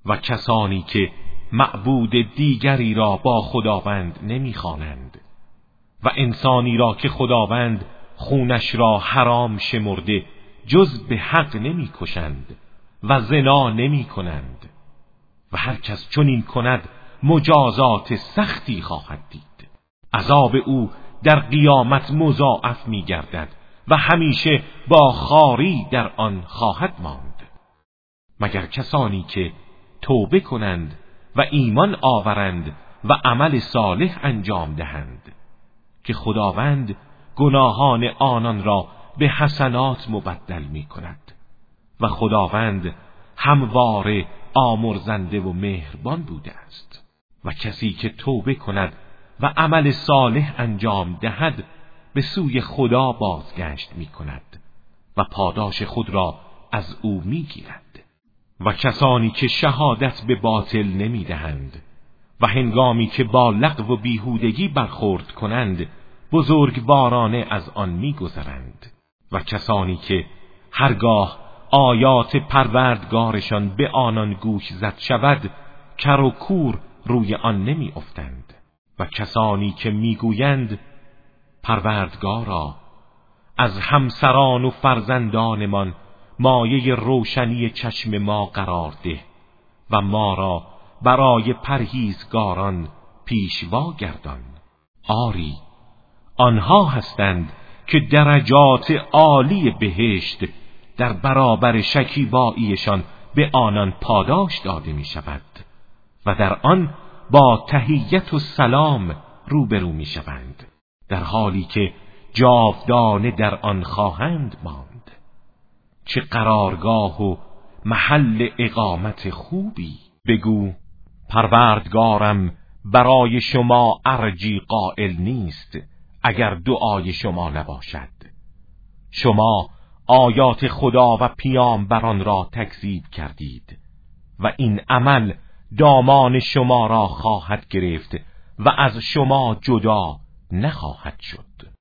و کسانی که معبود دیگری را با خداوند نمی‌خوانند و انسانی را که خداوند خونش را حرام شمرده جز به حق نمی‌کشند و زنا نمی‌کنند و هر کس چنین کند مجازات سختی خواهد دید. عذاب او در قیامت مضاعف می‌گردد و همیشه با خواری در آن خواهد ماند، مگر کسانی که توبه کنند و ایمان آورند و عمل صالح انجام دهند که خداوند گناهان آنان را به حسنات مبدل می‌کند و خداوند همواره آمرزنده و مهربان بوده است. و کسی که توبه کند و عمل صالح انجام دهد به سوی خدا بازگشت می‌کند و پاداش خود را از او می‌گیرد. و کسانی که شهادت به باطل نمی‌دهند و هنگامی که با لغو و بیهودگی برخورد کنند بزرگوارانه از آن می‌گذرند. و کسانی که هرگاه آیات پروردگارشان به آنان گوش زد شود کر و کور روی آن نمی‌افتند. و کسانی که میگویند پروردگارا از همسران و فرزندانمان مایه روشنی چشم ما قرار ده و ما را برای پرهیزگاران پیشوا گردان. آری آنها هستند که درجات عالی بهشت در برابر شکیباییشان به آنان پاداش داده می شود و در آن با تحیت و سلام روبرو می شوند، در حالی که جاودانه در آن خواهند ماند. چه قرارگاه و محل اقامت خوبی. بگو پروردگارم برای شما ارجی قائل نیست اگر دعای شما نباشد. شما آیات خدا و پیامبران را تکذیب کردید و این عمل دامان شما را خواهد گرفت و از شما جدا نخواهد شد.